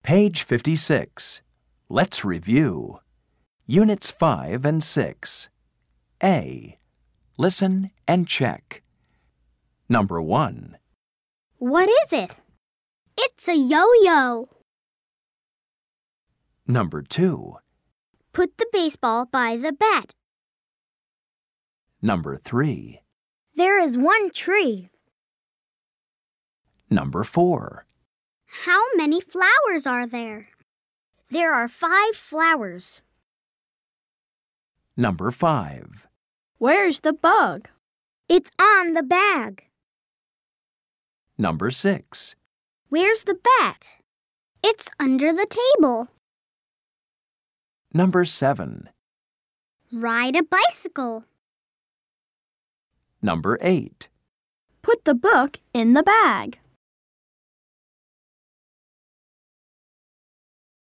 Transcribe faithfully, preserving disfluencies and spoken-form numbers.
Page fifty-six. Let's review. Units five and six. A. Listen and check. Number one. What is it? It's a yo-yo. Number two. Put the baseball by the bat. Number three. There is one tree. Number four. How many flowers are there? There are five flowers. Number five. Where's the bug? It's on the bag. Number six. Where's the bat? It's under the table. Number seven. Ride a bicycle. Number eight. Put the book in the bag.